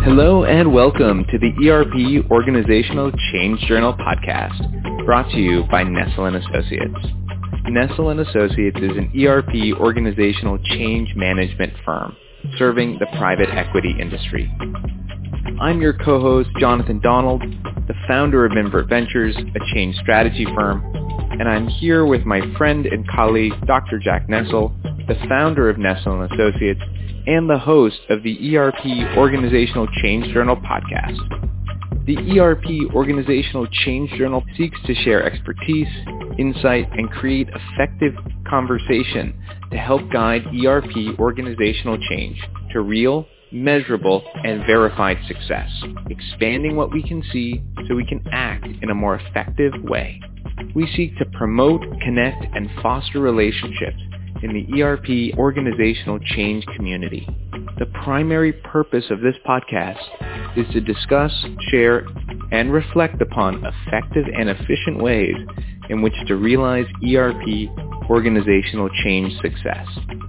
Hello and welcome to the ERP Organizational Change Journal podcast, brought to you by Nestle & Associates. Nestle & Associates is an ERP organizational change management firm serving the private equity industry. I'm your co-host, Jonathan Donald, the founder of Invert Ventures, a change strategy firm, and I'm here with my friend and colleague, Dr. Jack Nestle, the founder of Nestle & Associates, and the host of the ERP Organizational Change Journal podcast. The ERP Organizational Change Journal seeks to share expertise, insight, and create effective conversation to help guide ERP organizational change to real, measurable, and verified success, expanding what we can see so we can act in a more effective way. We seek to promote, connect, and foster relationships in the ERP organizational change community. The primary purpose of this podcast is to discuss, share, and reflect upon effective and efficient ways in which to realize ERP organizational change success.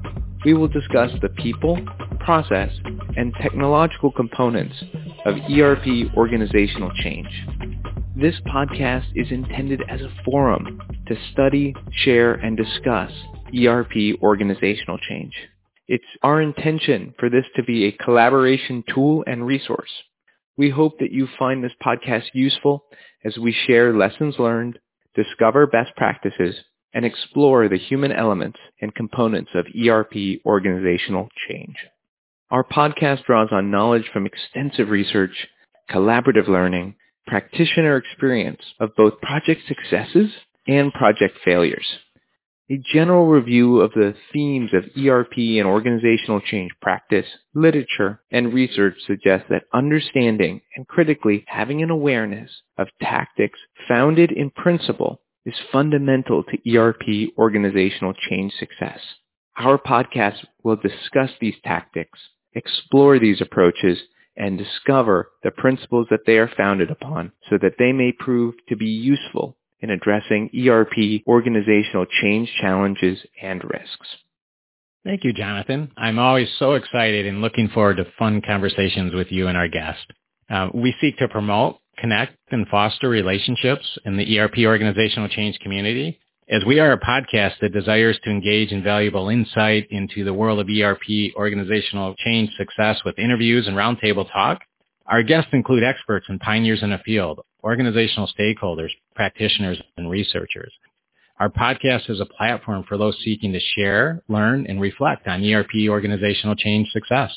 We will discuss the people, process, and technological components of ERP organizational change. This podcast is intended as a forum to study, share, and discuss ERP organizational change. It's our intention for this to be a collaboration tool and resource. We hope that you find this podcast useful as we share lessons learned, discover best practices, and explore the human elements and components of ERP organizational change. Our podcast draws on knowledge from extensive research, collaborative learning, practitioner experience of both project successes and project failures. A general review of the themes of ERP and organizational change practice, literature, and research suggests that understanding and critically having an awareness of tactics founded in principle is fundamental to ERP organizational change success. Our podcast will discuss these tactics, explore these approaches, and discover the principles that they are founded upon so that they may prove to be useful in addressing ERP organizational change challenges and risks. Thank you, Jonathan. I'm always so excited and looking forward to fun conversations with you and our guest. We seek to promote, connect, and foster relationships in the ERP organizational change community. As we are a podcast that desires to engage in valuable insight into the world of ERP organizational change success with interviews and roundtable talk, our guests include experts and pioneers in the field, organizational stakeholders, practitioners, and researchers. Our podcast is a platform for those seeking to share, learn, and reflect on ERP organizational change success.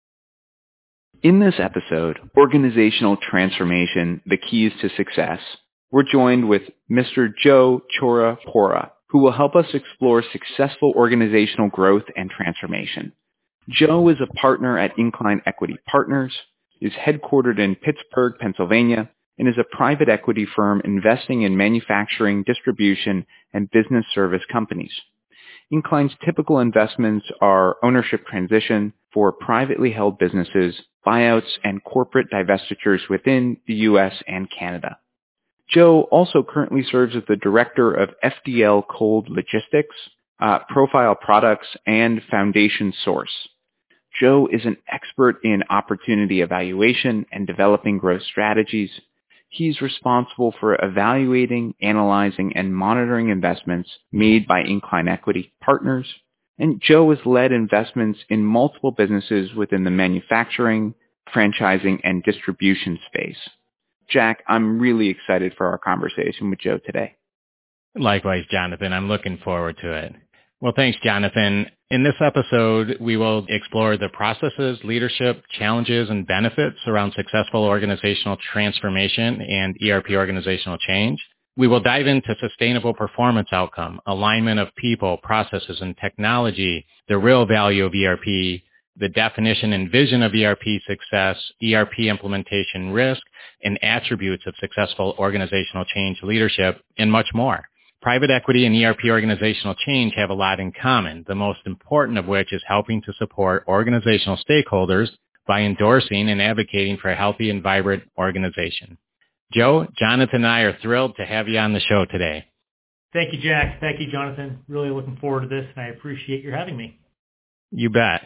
In this episode, Organizational Transformation, the Keys to Success, we're joined with Mr. Joe Chora-Pora, who will help us explore successful organizational growth and transformation. Joe is a partner at Incline Equity Partners, is headquartered in Pittsburgh, Pennsylvania, and is a private equity firm investing in manufacturing, distribution, and business service companies. Incline's typical investments are ownership transition for privately held businesses, buyouts, and corporate divestitures within the U.S. and Canada. Joe also currently serves as the director of FDL Cold Logistics, Profile Products, and Foundation Source. Joe is an expert in opportunity evaluation and developing growth strategies. He's responsible for evaluating, analyzing, and monitoring investments made by Incline Equity Partners. And Joe has led investments in multiple businesses within the manufacturing, franchising, and distribution space. Jack, I'm really excited for our conversation with Joe today. Likewise, Jonathan. I'm looking forward to it. Well, thanks, Jonathan. In this episode, we will explore the processes, leadership, challenges, and benefits around successful organizational transformation and ERP organizational change. We will dive into sustainable performance outcome, alignment of people, processes, and technology, the real value of ERP, the definition and vision of ERP success, ERP implementation risk, and attributes of successful organizational change leadership, and much more. Private equity and ERP organizational change have a lot in common, the most important of which is helping to support organizational stakeholders by endorsing and advocating for a healthy and vibrant organization. Joe, Jonathan, and I are thrilled to have you on the show today. Thank you, Jack. Thank you, Jonathan. Really looking forward to this, and I appreciate your having me. You bet.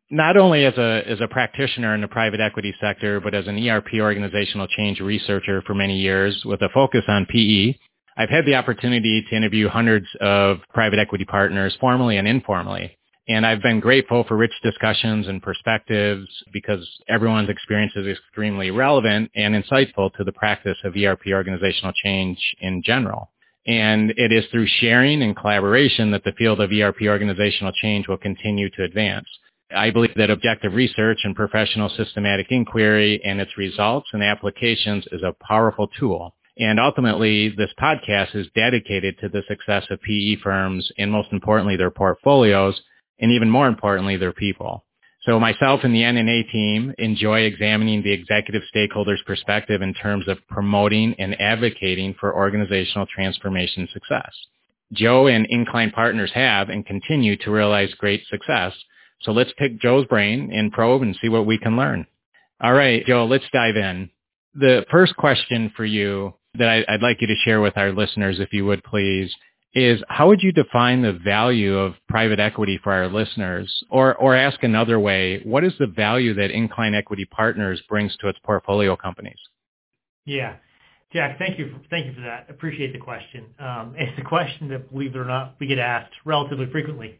not only as a practitioner in the private equity sector, but as an ERP organizational change researcher for many years with a focus on PE, I've had the opportunity to interview hundreds of private equity partners, formally and informally. And I've been grateful for rich discussions and perspectives because everyone's experience is extremely relevant and insightful to the practice of ERP organizational change in general. And it is through sharing and collaboration that the field of ERP organizational change will continue to advance. I believe that objective research and professional systematic inquiry and its results and applications is a powerful tool. And ultimately, this podcast is dedicated to the success of PE firms and most importantly, their portfolios, and even more importantly, their people. So myself and the NNA team enjoy examining the executive stakeholders' perspective in terms of promoting and advocating for organizational transformation success. Joe and Incline Partners have and continue to realize great success. So let's pick Joe's brain and probe and see what we can learn. All right, Joe, let's dive in. The first question for you that I'd like you to share with our listeners, if you would please, is how would you define the value of private equity for our listeners? Or ask another way, what is the value that Incline Equity Partners brings to its portfolio companies? Yeah. Jack, thank you for that. Appreciate the question. It's a question that, believe it or not, we get asked relatively frequently.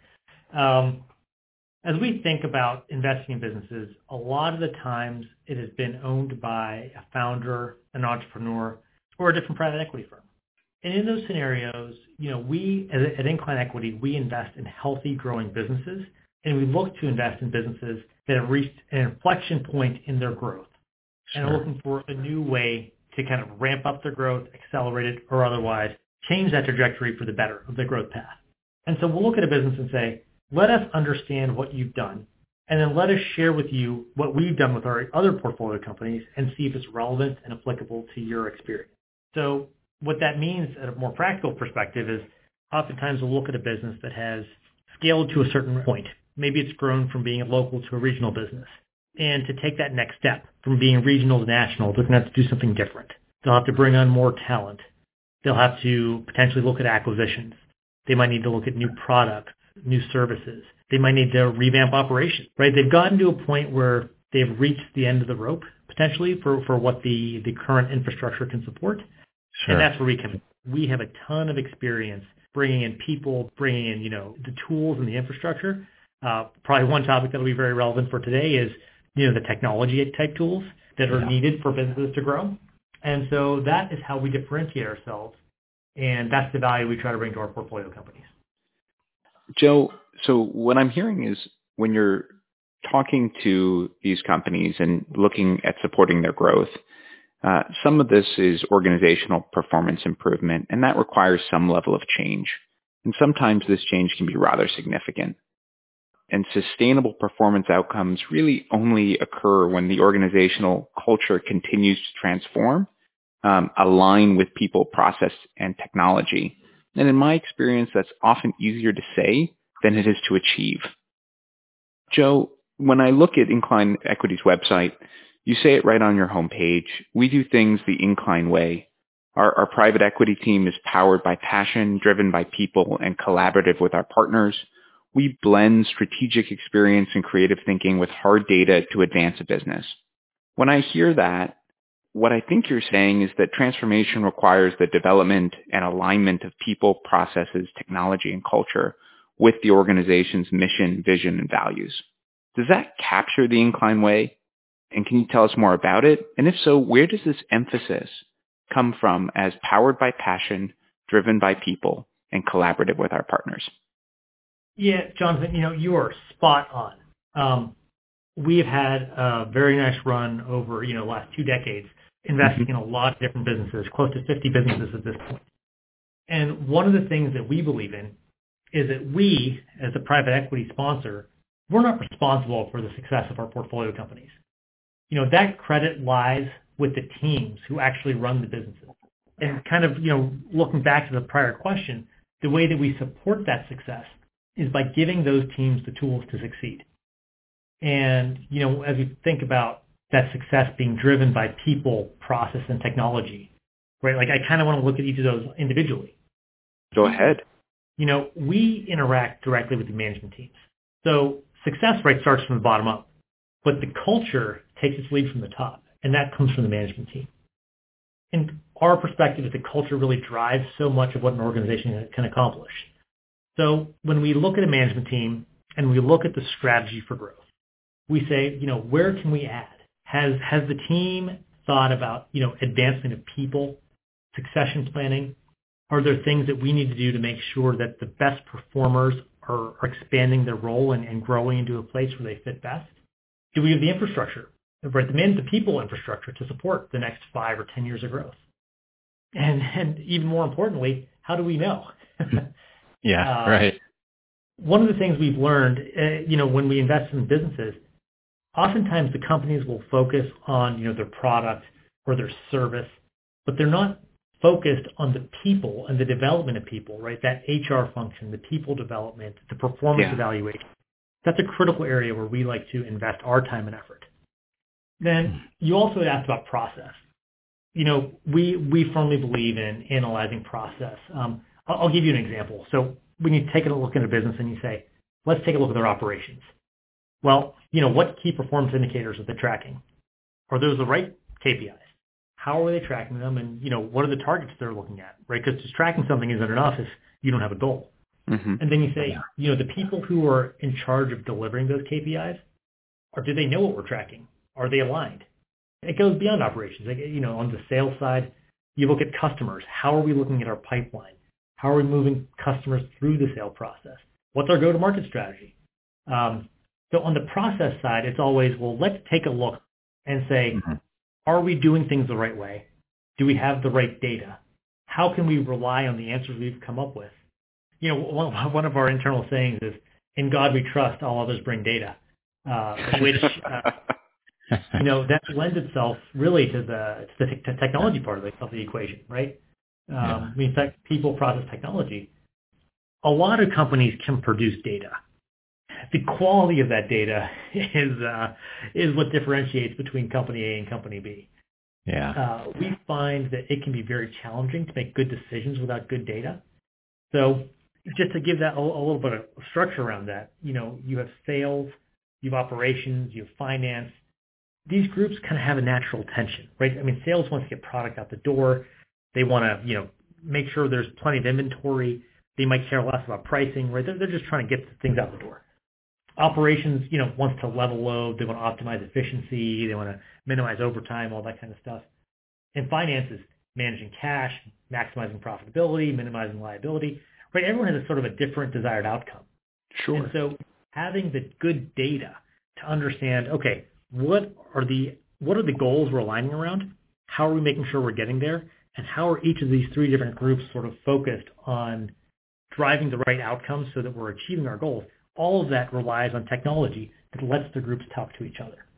As we think about investing in businesses, a lot of the times it has been owned by a founder, an entrepreneur, or a different private equity firm. And in those scenarios, we at Incline Equity, we invest in healthy, growing businesses, and we look to invest in businesses that have reached an inflection point in their growth and are looking for a new way to kind of ramp up their growth, accelerate it, or otherwise change that trajectory for the better of their growth path. And so we'll look at a business and say, let us understand what you've done, and then let us share with you what we've done with our other portfolio companies and see if it's relevant and applicable to your experience. So what that means at a more practical perspective is oftentimes we'll look at a business that has scaled to a certain point. Maybe it's grown from being a local to a regional business. And to take that next step from being regional to national, they're going to have to do something different. They'll have to bring on more talent. They'll have to potentially look at acquisitions. They might need to look at new products, new services. They might need to revamp operations, right? They've gotten to a point where they've reached the end of the rope, potentially, for what the current infrastructure can support. Sure. And that's where we come in. We have a ton of experience bringing in people, bringing in, the tools and the infrastructure. Probably one topic that will be very relevant for today is, the technology type tools that are needed for businesses to grow. And so that is how we differentiate ourselves. And that's the value we try to bring to our portfolio companies. Joe, so what I'm hearing is when you're talking to these companies and looking at supporting their growth, some of this is organizational performance improvement, and that requires some level of change. And sometimes this change can be rather significant. And sustainable performance outcomes really only occur when the organizational culture continues to transform, align with people, process, and technology. And in my experience, that's often easier to say than it is to achieve. Joe, when I look at Incline Equity's website, you say it right on your homepage. We do things the Incline way. Our private equity team is powered by passion, driven by people, and collaborative with our partners. We blend strategic experience and creative thinking with hard data to advance a business. When I hear that, what I think you're saying is that transformation requires the development and alignment of people, processes, technology, and culture with the organization's mission, vision, and values. Does that capture the Incline way? And can you tell us more about it? And if so, where does this emphasis come from as powered by passion, driven by people, and collaborative with our partners? Yeah, Jonathan, you are spot on. We've had a very nice run over, the last 2 decades, investing in a lot of different businesses, close to 50 businesses at this point. And one of the things that we believe in is that we, as a private equity sponsor, we're not responsible for the success of our portfolio companies. That credit lies with the teams who actually run the businesses. And kind of, looking back to the prior question, the way that we support that success is by giving those teams the tools to succeed. And, as we think about that success being driven by people, process, and technology, right? Like I kind of want to look at each of those individually. Go ahead. We interact directly with the management teams. So success, right, starts from the bottom up, but the culture takes its lead from the top, and that comes from the management team. And our perspective is that culture really drives so much of what an organization can accomplish. So when we look at a management team and we look at the strategy for growth, we say, where can we add? Has the team thought about, advancement of people, succession planning? Are there things that we need to do to make sure that the best performers are expanding their role and growing into a place where they fit best? Do we have the infrastructure, right? The people infrastructure to support the next 5 or 10 years of growth? And even more importantly, how do we know? Yeah, right. One of the things we've learned, when we invest in businesses, oftentimes the companies will focus on, their product or their service, but they're not focused on the people and the development of people, right? That HR function, the people development, the performance evaluation. That's a critical area where we like to invest our time and effort. Then you also asked about process. We firmly believe in analyzing process. I'll give you an example. So when you take a look at a business and you say, let's take a look at their operations. Well, what key performance indicators are they tracking? Are those the right KPIs? How are they tracking them? And, what are the targets they're looking at, right? Because just tracking something isn't enough if you don't have a goal. Mm-hmm. And then you say, the people who are in charge of delivering those KPIs, or do they know what we're tracking? Are they aligned? It goes beyond operations. Like, on the sales side, you look at customers. How are we looking at our pipeline? How are we moving customers through the sale process? What's our go-to-market strategy? So on the process side, it's always, well, let's take a look and say, are we doing things the right way? Do we have the right data? How can we rely on the answers we've come up with? One of our internal sayings is, in God we trust, all others bring data, which, that lends itself really to the technology part of the equation, right? In fact, people, process, technology. A lot of companies can produce data. The quality of that data is what differentiates between company A and company B. Yeah. We find that it can be very challenging to make good decisions without good data. So just to give that a little bit of structure around that, you have sales, you have operations, you have finance. These groups kind of have a natural tension, right? I mean, sales wants to get product out the door. They want to, make sure there's plenty of inventory. They might care less about pricing, right? They're just trying to get things out the door. Operations, wants to level load. They want to optimize efficiency. They want to minimize overtime, all that kind of stuff. And finance is managing cash, maximizing profitability, minimizing liability, right? Everyone has a sort of a different desired outcome. Sure. And so having the good data to understand, okay, what are the goals we're aligning around? How are we making sure we're getting there? And how are each of these 3 different groups sort of focused on driving the right outcomes so that we're achieving our goals? All of that relies on technology that lets the groups talk to each other.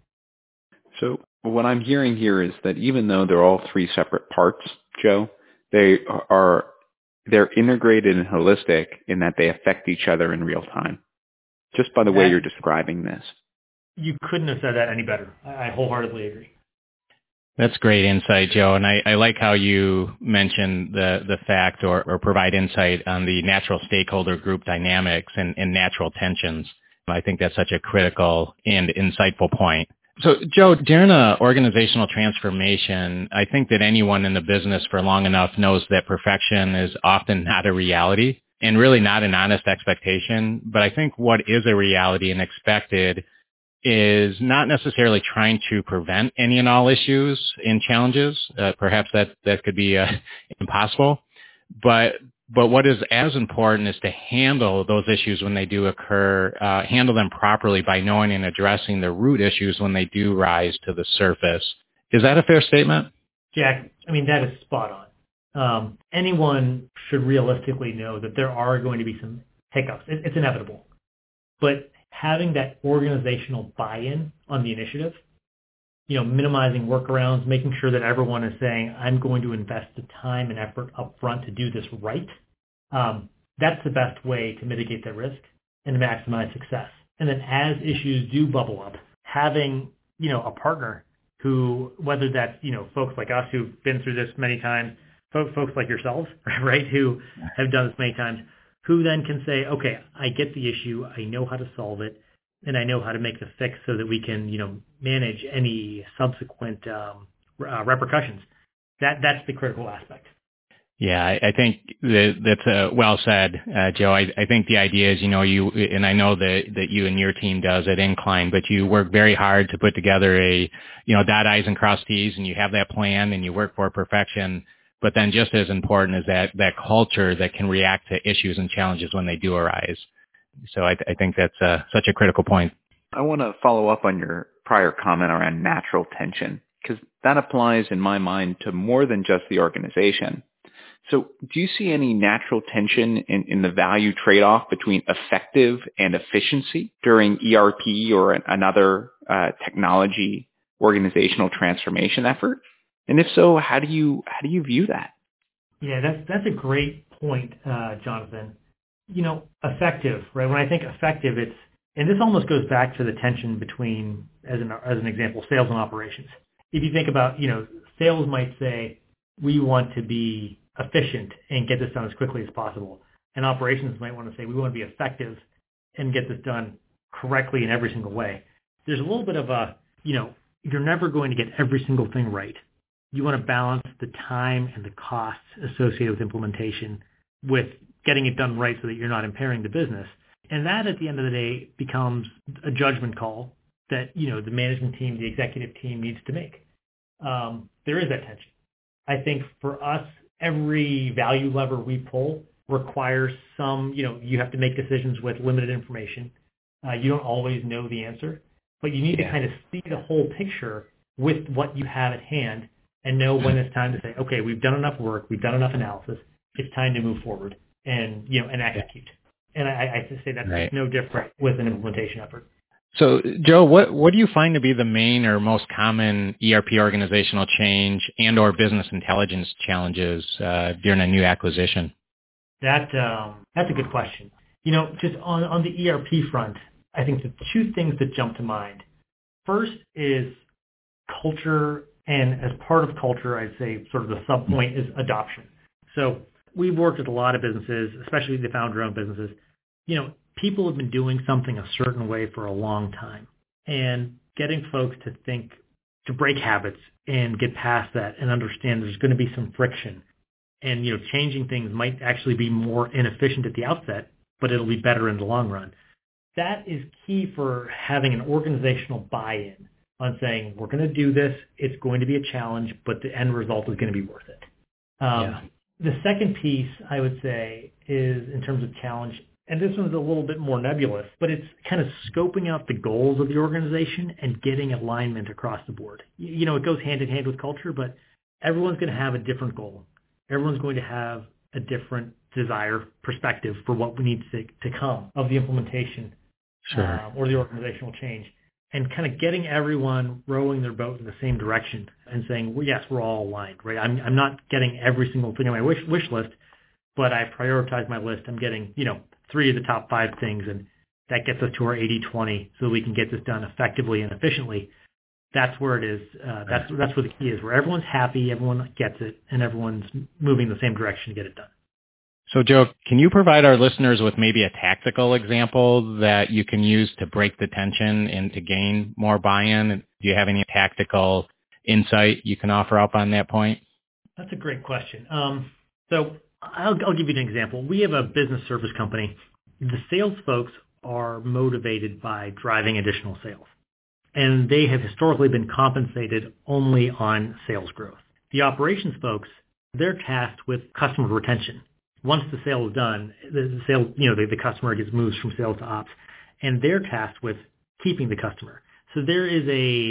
So what I'm hearing here is that even though they're all 3 separate parts, Joe, they're integrated and holistic in that they affect each other in real time, just by the way you're describing this. You couldn't have said that any better. I wholeheartedly agree. That's great insight, Joe. And I like how you mentioned the fact or provide insight on the natural stakeholder group dynamics and natural tensions. I think that's such a critical and insightful point. So, Joe, during an organizational transformation, I think that anyone in the business for long enough knows that perfection is often not a reality and really not an honest expectation. But I think what is a reality and expected is not necessarily trying to prevent any and all issues and challenges. Perhaps that could be impossible. But what is as important is to handle those issues when they do occur, handle them properly by knowing and addressing the root issues when they do rise to the surface. Is that a fair statement? Jack, I mean, that is spot on. Anyone should realistically know that there are going to be some hiccups. It's inevitable. But having that organizational buy-in on the initiative, minimizing workarounds, making sure that everyone is saying, I'm going to invest the time and effort up front to do this right, that's the best way to mitigate the risk and to maximize success. And then as issues do bubble up, having, a partner who, whether that's, folks like us who've been through this many times, folks like yourselves, right, who have done this many times, who then can say, okay, I get the issue, I know how to solve it, and I know how to make the fix so that we can, manage any subsequent repercussions. That's the critical aspect. Yeah, I think that's well said, Joe. I think the idea is, you, and I know that you and your team does at Incline, but you work very hard to put together a, dot I's and cross T's, and you have that plan and you work for perfection. But then just as important is that culture that can react to issues and challenges when they do arise. So I think that's such a critical point. I want to follow up on your prior comment around natural tension, because that applies in my mind to more than just the organization. So do you see any natural tension in the value trade-off between effective and efficiency during ERP or another technology organizational transformation effort? And if so, how do you view that? Yeah, that's a great point, Jonathan. Effective, right? When I think effective, and this almost goes back to the tension between, as an example, sales and operations. If you think about, sales might say, we want to be efficient and get this done as quickly as possible. And operations might want to say, we want to be effective and get this done correctly in every single way. There's a little bit of you're never going to get every single thing right. You want to balance the time and the costs associated with implementation with getting it done right so that you're not impairing the business. And that, at the end of the day, becomes a judgment call that, the management team, the executive team needs to make. There is that tension. I think for us, every value lever we pull requires some, you have to make decisions with limited information. You don't always know the answer, but you need to kind of see the whole picture with what you have at hand and know when it's time to say, okay, we've done enough work, we've done enough analysis, it's time to move forward and execute. And I say that's no different with an implementation effort. So, Joe, what do you find to be the main or most common ERP organizational change and or business intelligence challenges during a new acquisition? That's a good question. Just on the ERP front, I think the two things that jump to mind. First is culture, and as part of culture, I'd say sort of the sub-point is adoption. So we've worked with a lot of businesses, especially the founder-owned businesses. People have been doing something a certain way for a long time, and getting folks to break habits and get past that and understand there's going to be some friction, and changing things might actually be more inefficient at the outset, but it'll be better in the long run. That is key for having an organizational buy-in on saying we're going to do this, it's going to be a challenge, but the end result is going to be worth it. The second piece I would say is in terms of challenge. And this one's a little bit more nebulous, but it's kind of scoping out the goals of the organization and getting alignment across the board. It goes hand in hand with culture, but everyone's going to have a different goal. Everyone's going to have a different desire, perspective for what needs to come of the implementation or the organizational change. And kind of getting everyone rowing their boat in the same direction and saying, well, yes, we're all aligned, right? I'm not getting every single thing on my wish list, but I prioritize my list. I'm getting, 3 of the top 5 things, and that gets us to our 80-20 so we can get this done effectively and efficiently. That's where it is. That's where the key is, where everyone's happy, everyone gets it, and everyone's moving in the same direction to get it done. So, Joe, can you provide our listeners with maybe a tactical example that you can use to break the tension and to gain more buy-in? Do you have any tactical insight you can offer up on that point? That's a great question. So I'll give you an example. We have a business service company. The sales folks are motivated by driving additional sales, and they have historically been compensated only on sales growth. The operations folks, they're tasked with customer retention. Once the sale is done, the customer moves from sales to ops, and they're tasked with keeping the customer. So there's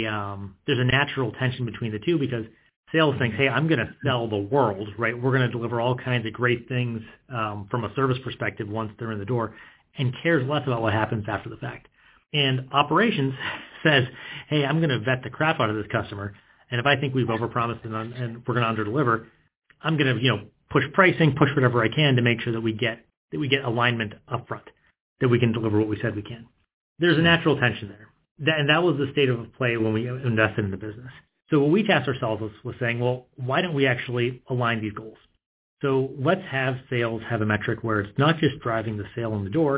a natural tension between the two, because sales thinks, hey, I'm going to sell the world, right? We're going to deliver all kinds of great things from a service perspective once they're in the door, and cares less about what happens after the fact. And operations says, hey, I'm going to vet the crap out of this customer, and if I think we've overpromised and we're going to underdeliver, I'm going to push pricing, push whatever I can to make sure that we get alignment up front, that we can deliver what we said we can. There's a natural tension there. And that was the state of play when we invested in the business. So what we tasked ourselves was saying, well, why don't we actually align these goals? So let's have sales have a metric where it's not just driving the sale in the door,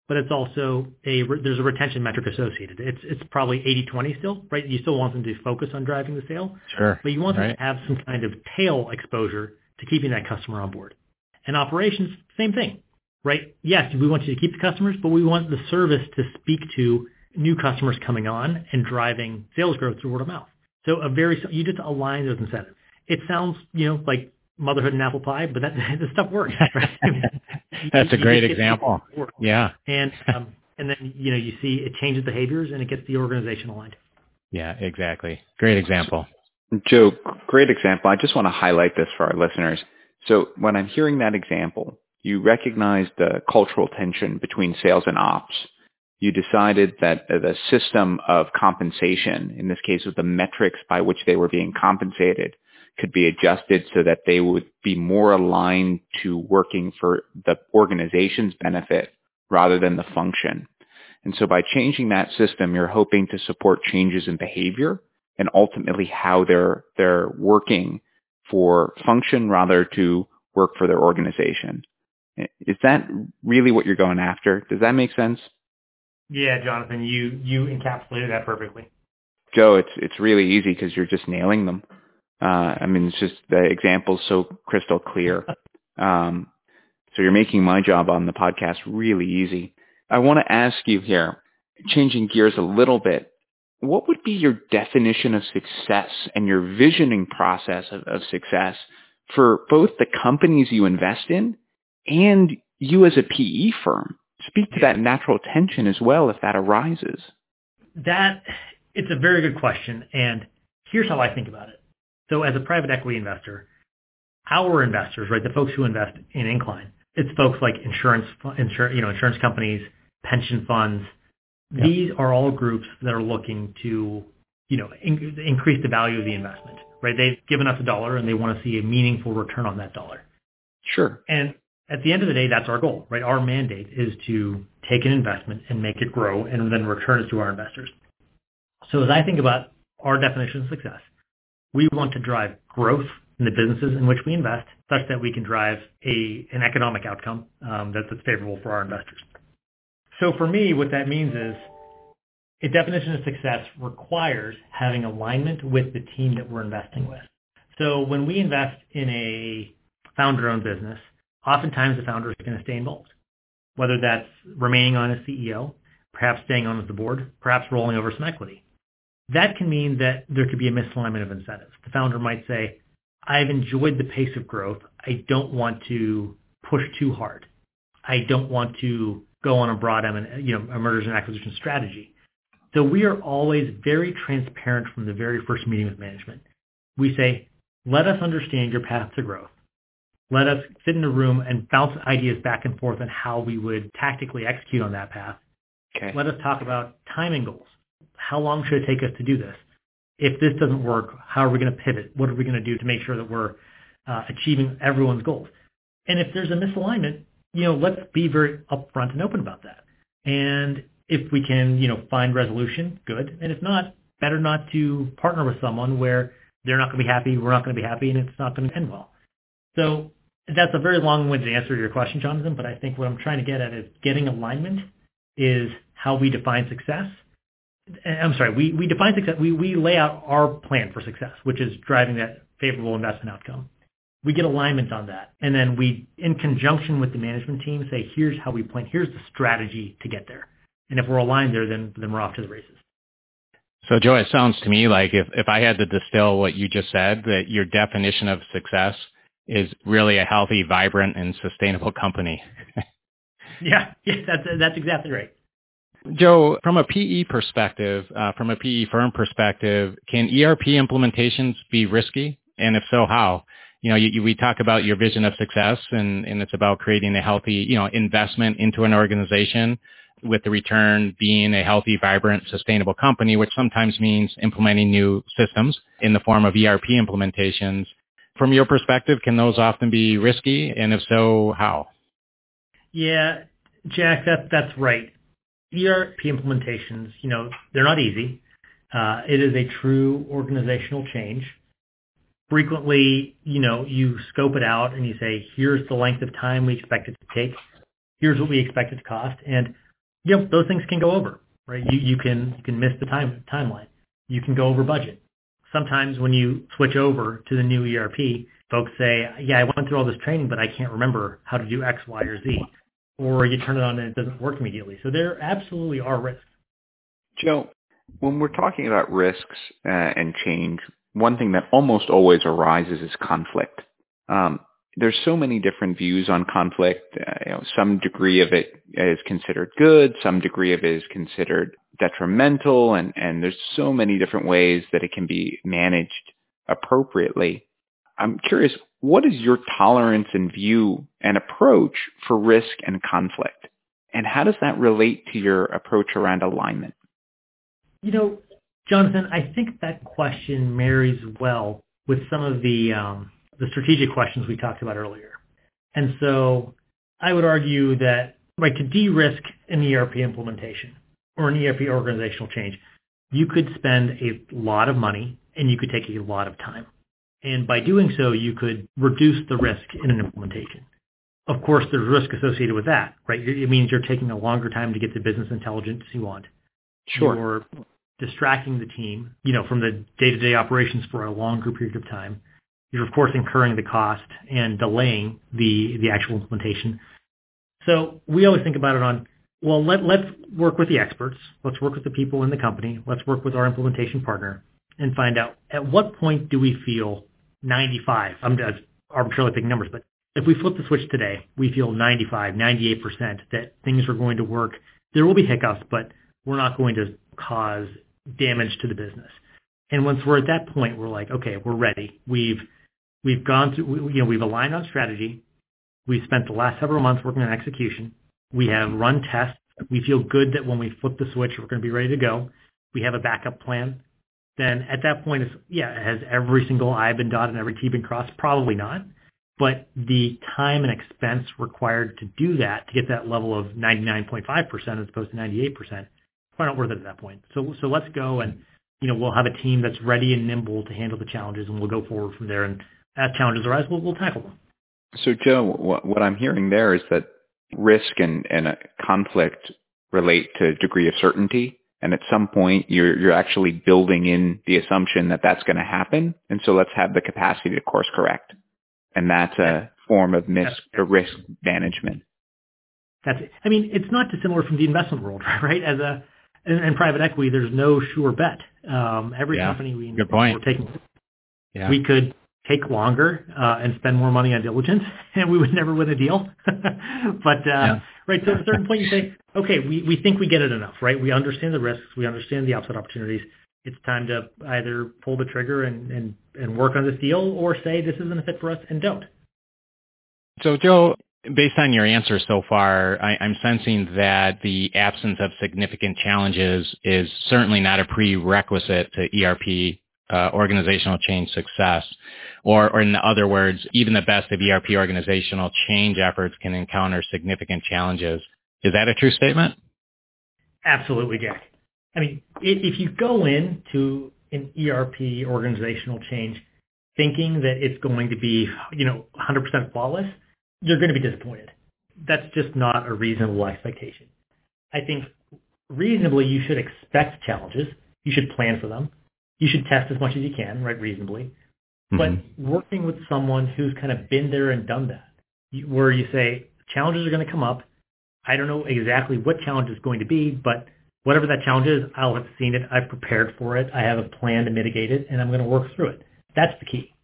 but it's also there's a retention metric associated. It's probably 80-20 still, right? You still want them to focus on driving the sale, Sure. but you want them to have some kind of tail exposure to keeping that customer on board. And operations, same thing, right? Yes, we want you to keep the customers, but we want the service to speak to new customers coming on and driving sales growth through word of mouth. So you just align those incentives. It sounds, like motherhood and apple pie, but this stuff works, right? That's a great example. Yeah. And then, you see it changes behaviors and it gets the organization aligned. Yeah, exactly. Great example. Joe, great example. I just want to highlight this for our listeners. So when I'm hearing that example, you recognize the cultural tension between sales and ops. You decided that the system of compensation, in this case with the metrics by which they were being compensated, could be adjusted so that they would be more aligned to working for the organization's benefit rather than the function. And so by changing that system, you're hoping to support changes in behavior and ultimately how they're working for function rather to work for their organization. Is that really what you're going after? Does that make sense? Yeah, Jonathan, you encapsulated that perfectly. Joe, it's really easy because you're just nailing them. It's just the example's so crystal clear. So you're making my job on the podcast really easy. I want to ask you here, changing gears a little bit, what would be your definition of success and your visioning process of success for both the companies you invest in and you as a PE firm? Speak to that natural tension as well if that arises. It's a very good question, and here's how I think about it. So as a private equity investor, our investors, right, the folks who invest in Incline, it's folks like insurance companies, pension funds. Yep. These are all groups that are looking to, increase the value of the investment, right? They've given us $1 and they want to see a meaningful return on that $1. Sure. And at the end of the day, that's our goal, right? Our mandate is to take an investment and make it grow and then return it to our investors. So as I think about our definition of success, we want to drive growth in the businesses in which we invest such that we can drive an economic outcome that's favorable for our investors. So for me, what that means is a definition of success requires having alignment with the team that we're investing with. So when we invest in a founder-owned business, oftentimes the founder is going to stay involved, whether that's remaining on as CEO, perhaps staying on as the board, perhaps rolling over some equity. That can mean that there could be a misalignment of incentives. The founder might say, I've enjoyed the pace of growth. I don't want to push too hard. I don't want to go on a broad a mergers and acquisition strategy. So we are always very transparent from the very first meeting with management. We say, let us understand your path to growth. Let us sit in a room and bounce ideas back and forth on how we would tactically execute on that path. Okay. Let us talk about timing goals. How long should it take us to do this? If this doesn't work, how are we going to pivot? What are we going to do to make sure that we're achieving everyone's goals? And if there's a misalignment, let's be very upfront and open about that. And if we can, find resolution, good. And if not, better not to partner with someone where they're not going to be happy, we're not going to be happy, and it's not going to end well. So that's a very long-winded answer to your question, Jonathan, but I think what I'm trying to get at is getting alignment is how we define success. I'm sorry, we define success. We lay out our plan for success, which is driving that favorable investment outcome. We get alignment on that. And then we, in conjunction with the management team, say, here's how we plan. Here's the strategy to get there. And if we're aligned there, then we're off to the races. So, Joe, it sounds to me like if I had to distill what you just said, that your definition of success is really a healthy, vibrant, and sustainable company. Yeah, that's exactly right. Joe, from a PE perspective, from a PE firm perspective, can ERP implementations be risky? And if so, how? We talk about your vision of success, and it's about creating a healthy, investment into an organization with the return being a healthy, vibrant, sustainable company, which sometimes means implementing new systems in the form of ERP implementations. From your perspective, can those often be risky? And if so, how? Yeah, Jack, that's right. ERP implementations, they're not easy. It is a true organizational change. Frequently, you scope it out and you say, here's the length of time we expect it to take. Here's what we expect it to cost. And those things can go over, right? You can miss the timeline. You can go over budget. Sometimes when you switch over to the new ERP, folks say, yeah, I went through all this training, but I can't remember how to do X, Y, or Z. Or you turn it on and it doesn't work immediately. So there absolutely are risks. Joe, when we're talking about risks and change, one thing that almost always arises is conflict. There's so many different views on conflict. Some degree of it is considered good, some degree of it is considered detrimental, and there's so many different ways that it can be managed appropriately. I'm curious, what is your tolerance and view and approach for risk and conflict? And how does that relate to your approach around alignment? Jonathan, I think that question marries well with some of the strategic questions we talked about earlier. And so I would argue that, right, to de-risk an ERP implementation or an ERP organizational change, you could spend a lot of money and you could take a lot of time. And by doing so, you could reduce the risk in an implementation. Of course, there's risk associated with that, right? It means you're taking a longer time to get the business intelligence you want. Sure. You're distracting the team, from the day-to-day operations for a longer period of time. You're, of course, incurring the cost and delaying the actual implementation. So we always think about it on, well, let's work with the experts. Let's work with the people in the company. Let's work with our implementation partner and find out at what point do we feel 95. I'm just arbitrarily picking numbers, but if we flip the switch today, we feel 95, 98% that things are going to work. There will be hiccups, but we're not going to cause damage to the business. And once we're at that point, we're like, okay, we're ready. We've gone through, we've aligned on strategy. We've spent the last several months working on execution. We have run tests. We feel good that when we flip the switch, we're going to be ready to go. We have a backup plan. Then at that point, has every single I been dotted and every T been crossed? Probably not. But the time and expense required to do that, to get that level of 99.5% as opposed to 98%, probably not worth it at that point. So let's go and, we'll have a team that's ready and nimble to handle the challenges, and we'll go forward from there. And as challenges arise, we'll tackle them. So, Joe, what I'm hearing there is that risk and a conflict relate to a degree of certainty. And at some point, you're actually building in the assumption that that's going to happen. And so let's have the capacity to course correct. And that's a form of risk management. That's it. I mean, it's not dissimilar from the investment world, right? In private equity, there's no sure bet. Every company we invest in, we're taking. Yeah. We could take longer and spend more money on diligence, and we would never win a deal. But right, so at a certain point, you say, okay, we think we get it enough, right? We understand the risks, we understand the upside opportunities. It's time to either pull the trigger and work on this deal, or say this isn't a fit for us and don't. So, Joe, based on your answer so far, I'm sensing that the absence of significant challenges is certainly not a prerequisite to ERP organizational change success. Or in other words, even the best of ERP organizational change efforts can encounter significant challenges. Is that a true statement? Absolutely, Jack. I mean, if you go into an ERP organizational change thinking that it's going to be, 100% flawless, you're going to be disappointed. That's just not a reasonable expectation. I think reasonably you should expect challenges. You should plan for them. You should test as much as you can, right, reasonably. Mm-hmm. But working with someone who's kind of been there and done that, where you say, challenges are going to come up. I don't know exactly what challenge it's going to be, but whatever that challenge is, I'll have seen it. I've prepared for it. I have a plan to mitigate it, and I'm going to work through it. That's the key.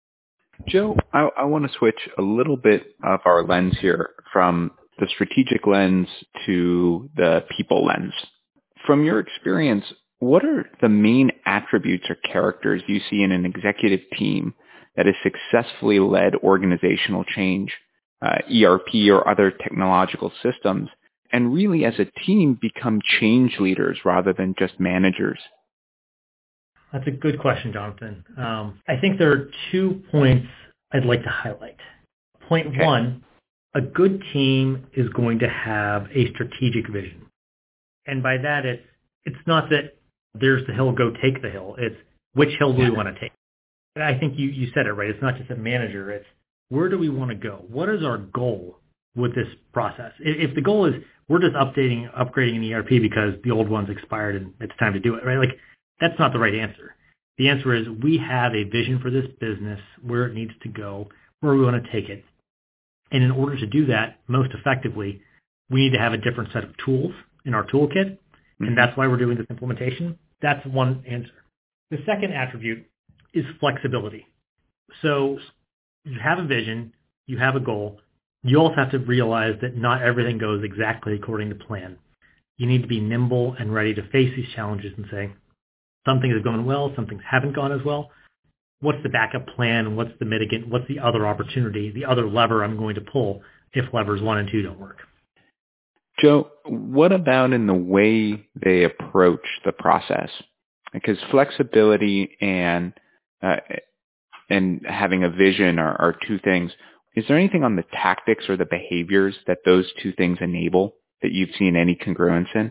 Joe, I want to switch a little bit of our lens here from the strategic lens to the people lens. From your experience, what are the main attributes or characters you see in an executive team that has successfully led organizational change, ERP or other technological systems, and really as a team become change leaders rather than just managers? That's a good question, Jonathan. I think there are 2 points I'd like to highlight. Point one, a good team is going to have a strategic vision. And by that, it's not that there's the hill, go take the hill. It's which hill do we want to take? And I think you said it right. It's not just a manager. It's where do we want to go? What is our goal with this process? If the goal is we're just updating, upgrading an ERP because the old one's expired and it's time to do it, right? Like, that's not the right answer. The answer is we have a vision for this business, where it needs to go, where we want to take it. And in order to do that most effectively, we need to have a different set of tools in our toolkit. And that's why we're doing this implementation. That's one answer. The second attribute is flexibility. So you have a vision, you have a goal. You also have to realize that not everything goes exactly according to plan. You need to be nimble and ready to face these challenges and say, some things have gone well, some things haven't gone as well. What's the backup plan? What's the mitigant? What's the other opportunity, the other lever I'm going to pull if levers 1 and 2 don't work? Joe, what about in the way they approach the process? Because flexibility and having a vision are two things. Is there anything on the tactics or the behaviors that those two things enable that you've seen any congruence in?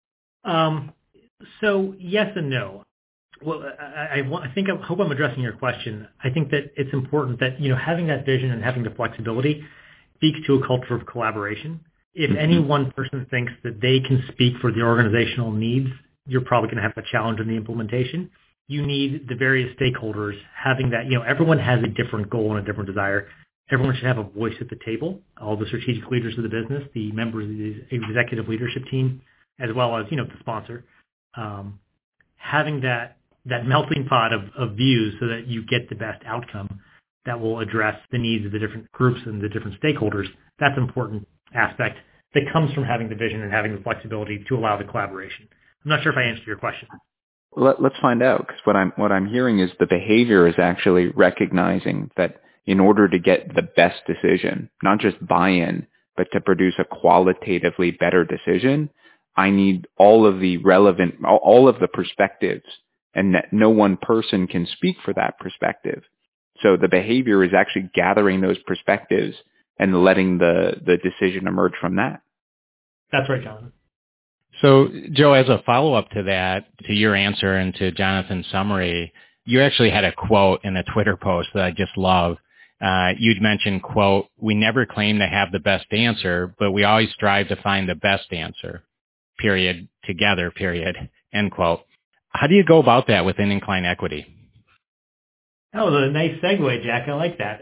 So yes and no. Well, I hope I'm addressing your question. I think that it's important that, having that vision and having the flexibility speaks to a culture of collaboration. If any one person thinks that they can speak for the organizational needs, you're probably going to have a challenge in the implementation. You need the various stakeholders having that, everyone has a different goal and a different desire. Everyone should have a voice at the table, all the strategic leaders of the business, the members of the executive leadership team, as well as, the sponsor. Having that melting pot of views so that you get the best outcome that will address the needs of the different groups and the different stakeholders, that's an important aspect that comes from having the vision and having the flexibility to allow the collaboration. I'm not sure if I answered your question. Let's find out, because what I'm hearing is the behavior is actually recognizing that in order to get the best decision, not just buy-in, but to produce a qualitatively better decision, I need all of the perspectives, and that no one person can speak for that perspective. So the behavior is actually gathering those perspectives and letting the decision emerge from that. That's right, Jonathan. So, Joe, as a follow-up to that, to your answer and to Jonathan's summary, you actually had a quote in a Twitter post that I just love. You'd mentioned, quote, "We never claim to have the best answer, but we always strive to find the best answer, period, together, period," end quote. How do you go about that within Incline Equity? That was a nice segue, Jack. I like that.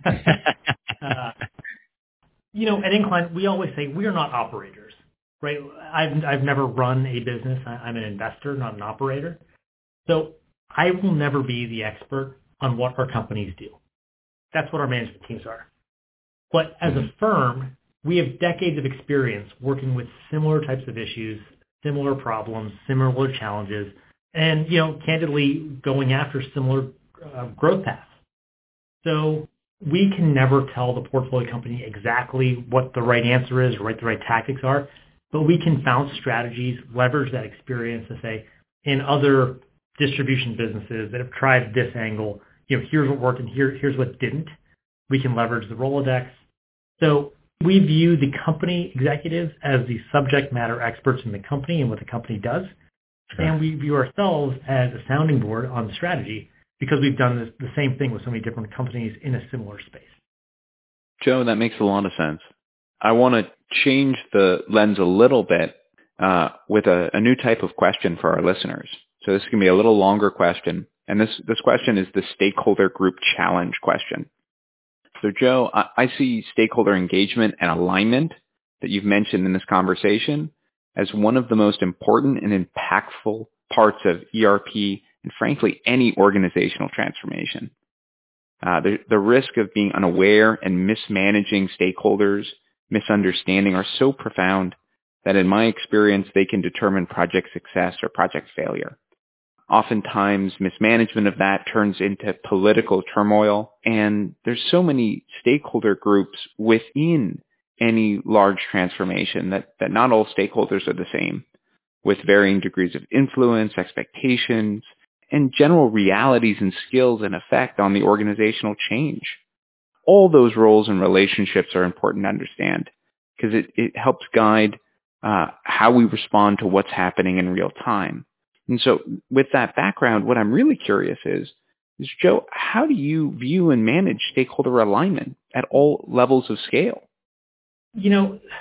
At Incline, we always say we are not operators, right? I've never run a business. I'm an investor, not an operator. So I will never be the expert on what our companies do. That's what our management teams are. But as a firm, we have decades of experience working with similar types of issues, similar problems, similar challenges, and, candidly going after similar growth paths. So we can never tell the portfolio company exactly what the right answer is or what the right tactics are, but we can bounce strategies, leverage that experience to say, in other distribution businesses that have tried this angle, here's what worked and here's what didn't. We can leverage the Rolodex. So we view the company executives as the subject matter experts in the company and what the company does. Sure. And we view ourselves as a sounding board on strategy because we've done the same thing with so many different companies in a similar space. Joe, that makes a lot of sense. I want to change the lens a little bit with a new type of question for our listeners. So this can be a little longer question. And this question is the stakeholder group challenge question. So Joe, I see stakeholder engagement and alignment that you've mentioned in this conversation as one of the most important and impactful parts of ERP and frankly any organizational transformation. The risk of being unaware and mismanaging stakeholders, misunderstanding are so profound that in my experience they can determine project success or project failure. Oftentimes, mismanagement of that turns into political turmoil, and there's so many stakeholder groups within any large transformation that not all stakeholders are the same, with varying degrees of influence, expectations, and general realities and skills and effect on the organizational change. All those roles and relationships are important to understand because it helps guide how we respond to what's happening in real time. And so with that background, what I'm really curious is Joe, how do you view and manage stakeholder alignment at all levels of scale?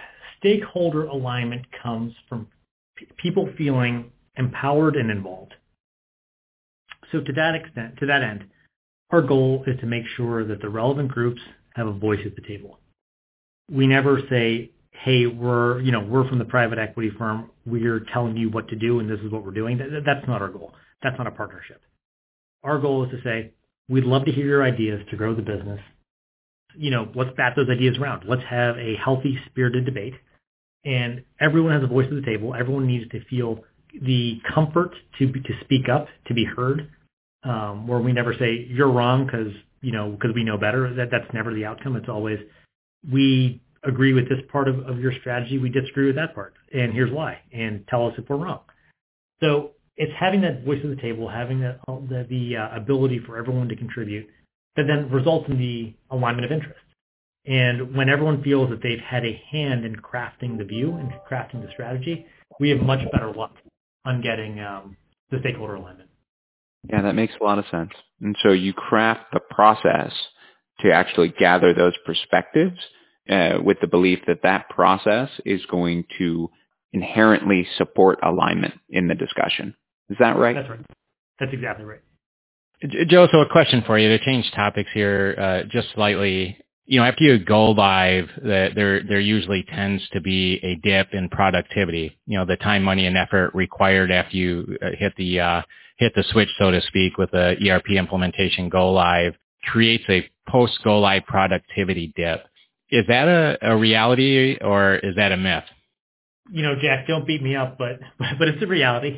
stakeholder alignment comes from people feeling empowered and involved. So to that end, our goal is to make sure that the relevant groups have a voice at the table. We never say, hey, we're from the private equity firm. We're telling you what to do, and this is what we're doing. That's not our goal. That's not a partnership. Our goal is to say, we'd love to hear your ideas to grow the business. Let's bat those ideas around. Let's have a healthy, spirited debate. And everyone has a voice at the table. Everyone needs to feel the comfort to speak up, to be heard, where we never say, you're wrong because we know better. That's never the outcome. It's always, we agree with this part of your strategy. We disagree with that part. And here's why. And tell us if we're wrong. So it's having that voice at the table, having the ability for everyone to contribute that then results in the alignment of interest. And when everyone feels that they've had a hand in crafting the view and crafting the strategy, we have much better luck on getting the stakeholder alignment. Yeah, that makes a lot of sense. And so you craft the process to actually gather those perspectives with the belief that process is going to inherently support alignment in the discussion. Is that right? That's right. That's exactly right. Joe, so a question for you to change topics here just slightly. After you go live, there usually tends to be a dip in productivity. The time, money, and effort required after you hit the switch, so to speak, with the ERP implementation go live creates a post go live productivity dip. Is that a reality or is that a myth? Jack, don't beat me up, but it's a reality.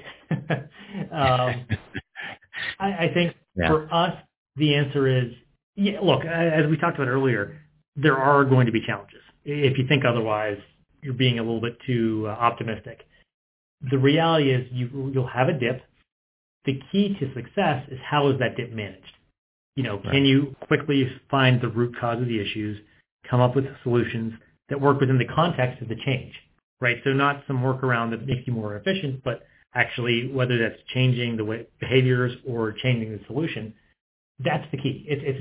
I think for us, the answer is, look, as we talked about earlier, there are going to be challenges. If you think otherwise, you're being a little bit too optimistic. The reality is you'll have a dip. The key to success is how is that dip managed? Can you quickly find the root cause of the issues, come up with solutions that work within the context of the change, right? So not some workaround that makes you more efficient, but actually whether that's changing the way behaviors or changing the solution. That's the key. It's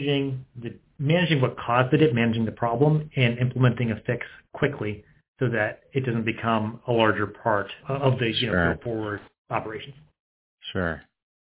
managing what caused the dip, managing the problem, and implementing a fix quickly so that it doesn't become a larger part of the go forward operations. Sure.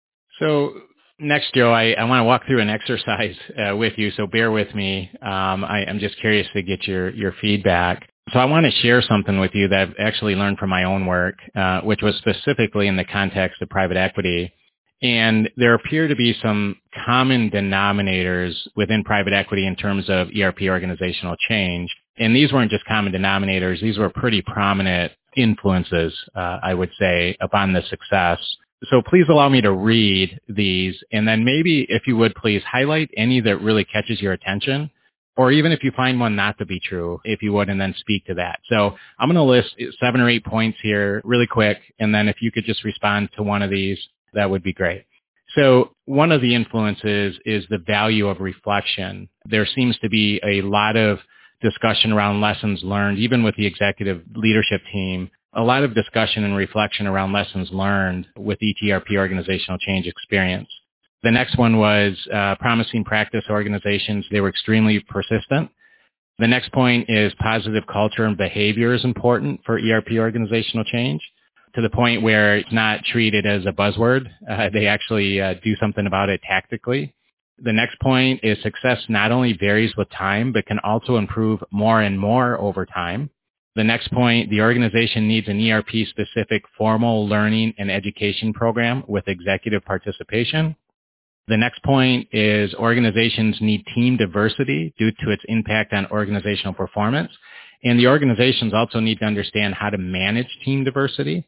So next, Joe, I want to walk through an exercise with you, so bear with me. I'm just curious to get your feedback. So I want to share something with you that I've actually learned from my own work, which was specifically in the context of private equity. And there appear to be some common denominators within private equity in terms of ERP organizational change. And these weren't just common denominators. These were pretty prominent influences, I would say, upon the success. So please allow me to read these. And then maybe, if you would, please highlight any that really catches your attention. Or even if you find one not to be true, if you would, and then speak to that. So I'm going to list 7 or 8 points here really quick. And then if you could just respond to one of these, that would be great. So one of the influences is the value of reflection. There seems to be a lot of discussion around lessons learned, even with the executive leadership team, a lot of discussion and reflection around lessons learned with each ERP organizational change experience. The next one was promising practice organizations. They were extremely persistent. The next point is positive culture and behavior is important for ERP organizational change, to the point where it's not treated as a buzzword. They actually do something about it tactically. The next point is success not only varies with time, but can also improve more and more over time. The next point, the organization needs an ERP-specific formal learning and education program with executive participation. The next point is organizations need team diversity due to its impact on organizational performance. And the organizations also need to understand how to manage team diversity.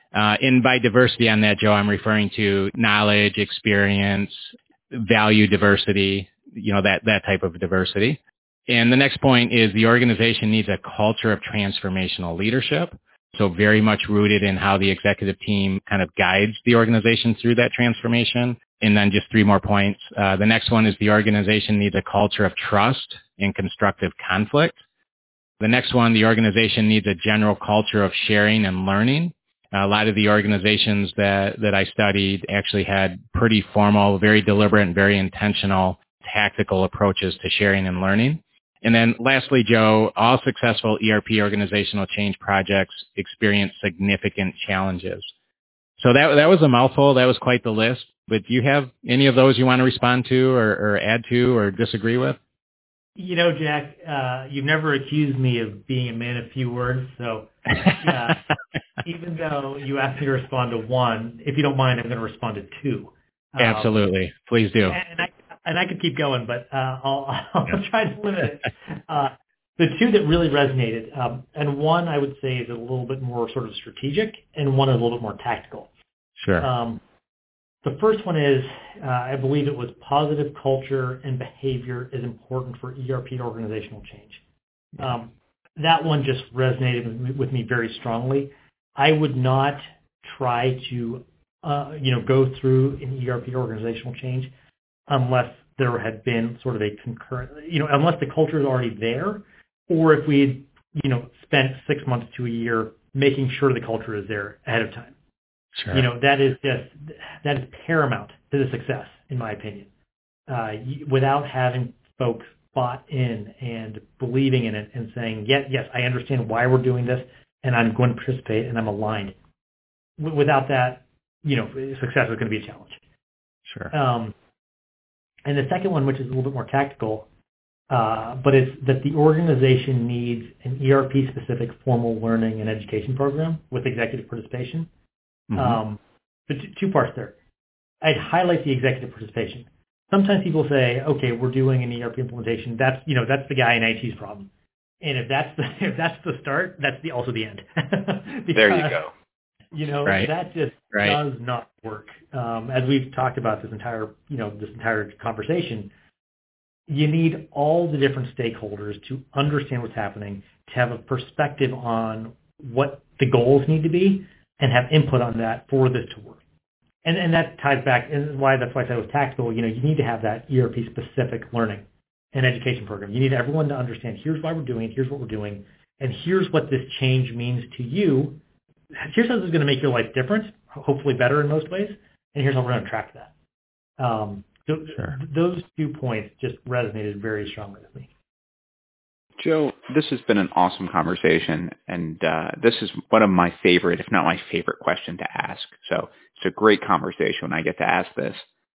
And by diversity on that, Joe, I'm referring to knowledge, experience, value diversity, that type of diversity. And the next point is the organization needs a culture of transformational leadership. So very much rooted in how the executive team kind of guides the organization through that transformation. And then just 3 more points. The next one is the organization needs a culture of trust and constructive conflict. The next one, the organization needs a general culture of sharing and learning. A lot of the organizations that I studied actually had pretty formal, very deliberate, and very intentional tactical approaches to sharing and learning. And then lastly, Joe, all successful ERP organizational change projects experience significant challenges. So that was a mouthful. That was quite the list. But do you have any of those you want to respond to or add to or disagree with? Jack, you've never accused me of being a man of few words. So even though you asked me to respond to one, if you don't mind, I'm going to respond to two. Absolutely. Please do. And I could keep going, but I'll try to limit it. The two that really resonated, and one I would say is a little bit more sort of strategic, and one is a little bit more tactical. Sure. The first one is, I believe it was positive culture and behavior is important for ERP and organizational change. That one just resonated with me very strongly. I would not try to, go through an ERP organizational change unless there had been sort of a concurrent, unless the culture is already there, or if we had, spent 6 months to a year making sure the culture is there ahead of time. Sure. That is paramount to the success, in my opinion. Without having folks bought in and believing in it and saying, yes, I understand why we're doing this, and I'm going to participate, and I'm aligned. Without that, success is going to be a challenge. Sure. And the second one, which is a little bit more tactical, but it's that the organization needs an ERP-specific formal learning and education program with executive participation. Mm-hmm. But two parts there. I'd highlight the executive participation. Sometimes people say, okay, we're doing an ERP implementation. That's the guy in IT's problem. And if that's the start, that's also the end. Because, there you go. Right. That just does not work. As we've talked about this entire conversation, you need all the different stakeholders to understand what's happening, to have a perspective on what the goals need to be, and have input on that for this to work. And that ties back, and that's why I said it was tactical. You need to have that ERP-specific learning and education program. You need everyone to understand, here's why we're doing it, here's what we're doing, and here's what this change means to you. Here's how this is going to make your life different, hopefully better in most ways, and here's how we're going to track that. Sure. Those 2 points just resonated very strongly with me. Joe, this has been an awesome conversation, and this is one of my favorite, if not my favorite question to ask. So it's a great conversation when I get to ask this.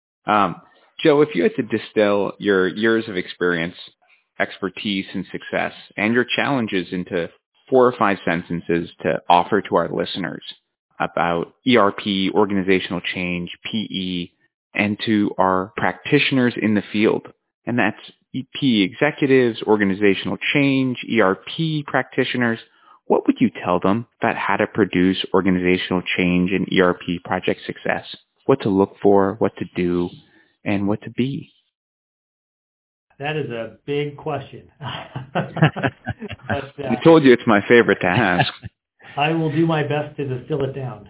Joe, if you had to distill your years of experience, expertise, and success, and your challenges into 4 or 5 sentences to offer to our listeners about ERP, organizational change, PE, and to our practitioners in the field, and that's EP executives, organizational change, ERP practitioners, what would you tell them about how to produce organizational change and ERP project success? What to look for, what to do, and what to be? That is a big question. But, I told you it's my favorite to ask. I will do my best to distill it down.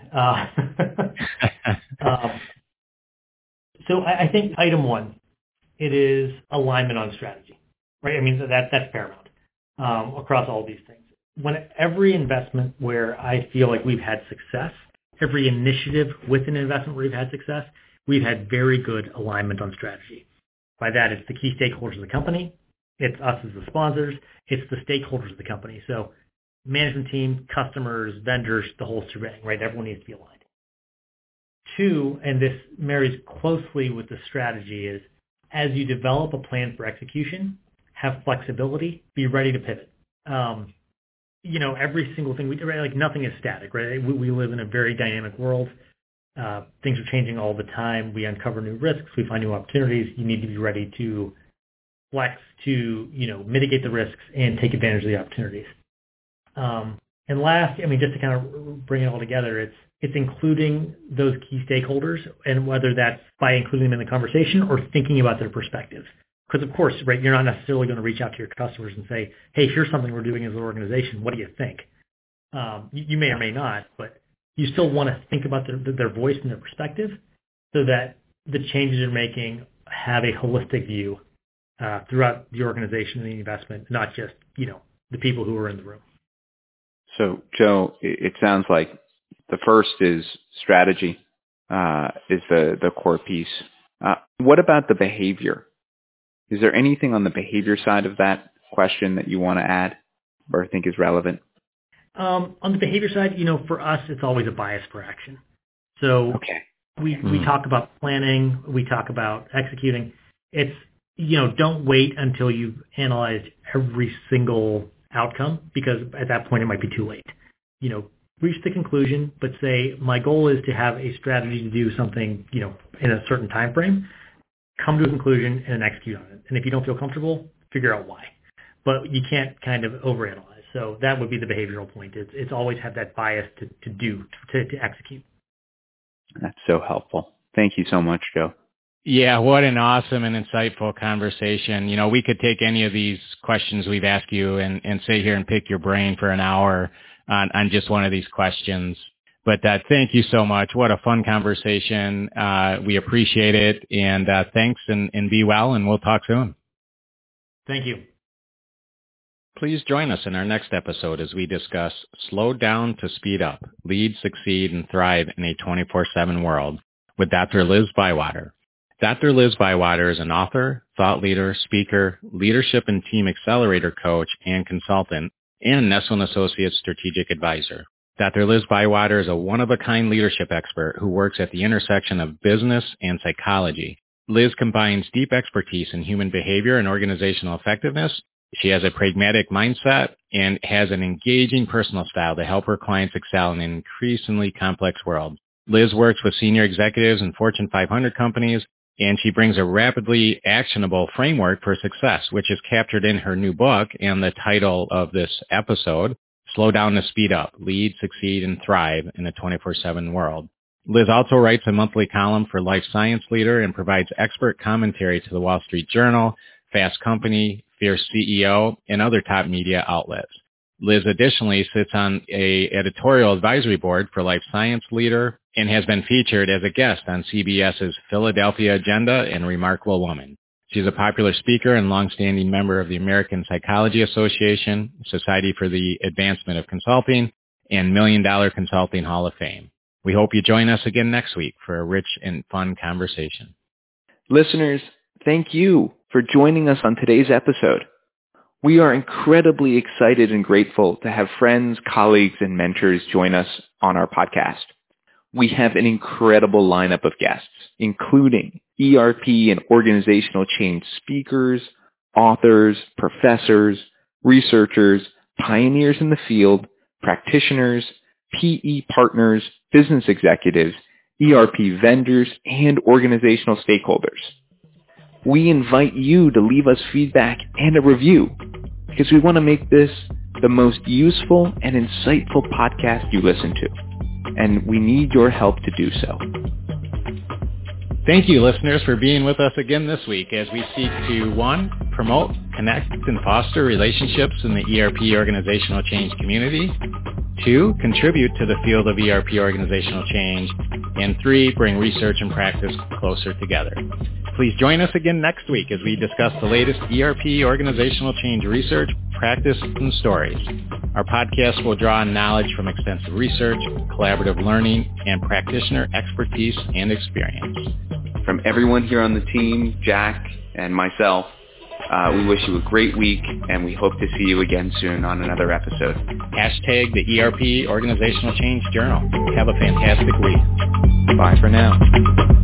So I think item 1, it is alignment on strategy, right? I mean, that's paramount across all these things. When every investment where I feel like we've had success, every initiative with an investment where we've had success, we've had very good alignment on strategy. By that, it's the key stakeholders of the company, it's us as the sponsors, it's the stakeholders of the company. So management team, customers, vendors, the whole shebang, right? Everyone needs to be aligned. 2, and this marries closely with the strategy, is as you develop a plan for execution, have flexibility, be ready to pivot. Every single thing we do, right? Like nothing is static, right? We live in a very dynamic world. Things are changing all the time. We uncover new risks. We find new opportunities. You need to be ready to flex to, mitigate the risks and take advantage of the opportunities. And last, just to kind of bring it all together, it's including those key stakeholders, and whether that's by including them in the conversation or thinking about their perspectives. Because of course, right, you're not necessarily going to reach out to your customers and say, hey, here's something we're doing as an organization. What do you think? You may or may not, but you still want to think about their voice and their perspective so that the changes you're making have a holistic view throughout the organization and the investment, not just, the people who are in the room. So, Joe, it sounds like the first is strategy, is the core piece. What about the behavior? Is there anything on the behavior side of that question that you want to add or think is relevant? On the behavior side, for us, it's always a bias for action. So we talk about planning, we talk about executing. It's, don't wait until you've analyzed every single outcome, because at that point it might be too late. Reach the conclusion, but say, my goal is to have a strategy to do something, in a certain time frame. Come to a conclusion and then execute on it. And if you don't feel comfortable, figure out why. But you can't kind of overanalyze. So that would be the behavioral point. It's always have that bias to execute. That's so helpful. Thank you so much, Joe. Yeah, what an awesome and insightful conversation. We could take any of these questions we've asked you and sit here and pick your brain for an hour on just one of these questions. But thank you so much. What a fun conversation. We appreciate it. And thanks, and be well, and we'll talk soon. Thank you. Please join us in our next episode as we discuss Slow Down to Speed Up, Lead, Succeed, and Thrive in a 24/7 World with Dr. Liz Bywater. Dr. Liz Bywater is an author, thought leader, speaker, leadership and team accelerator coach, and consultant, and Nestle & Associates strategic advisor. Dr. Liz Bywater is a one-of-a-kind leadership expert who works at the intersection of business and psychology. Liz combines deep expertise in human behavior and organizational effectiveness. She has a pragmatic mindset and has an engaging personal style to help her clients excel in an increasingly complex world. Liz works with senior executives in Fortune 500 companies, and she brings a rapidly actionable framework for success, which is captured in her new book and the title of this episode, Slow Down to Speed Up, Lead, Succeed, and Thrive in a 24/7 World. Liz also writes a monthly column for Life Science Leader and provides expert commentary to the Wall Street Journal, Fast Company, Fierce CEO, and other top media outlets. Liz additionally sits on an editorial advisory board for Life Science Leader and has been featured as a guest on CBS's Philadelphia Agenda and Remarkable Woman. She's a popular speaker and longstanding member of the American Psychology Association, Society for the Advancement of Consulting, and $1 Million Consulting Hall of Fame. We hope you join us again next week for a rich and fun conversation. Listeners, thank you for joining us on today's episode. We are incredibly excited and grateful to have friends, colleagues, and mentors join us on our podcast. We have an incredible lineup of guests, including ERP and organizational change speakers, authors, professors, researchers, pioneers in the field, practitioners, PE partners, business executives, ERP vendors, and organizational stakeholders. We invite you to leave us feedback and a review because we want to make this the most useful and insightful podcast you listen to, and we need your help to do so. Thank you, listeners, for being with us again this week as we seek to, 1, promote, connect, and foster relationships in the ERP organizational change community, 2, contribute to the field of ERP organizational change, and 3, bring research and practice closer together. Please join us again next week as we discuss the latest ERP organizational change research, practice, and stories. Our podcast will draw on knowledge from extensive research, collaborative learning, and practitioner expertise and experience. From everyone here on the team, Jack and myself, we wish you a great week, and we hope to see you again soon on another episode. Hashtag the ERP Organizational Change Journal. Have a fantastic week. Bye for now.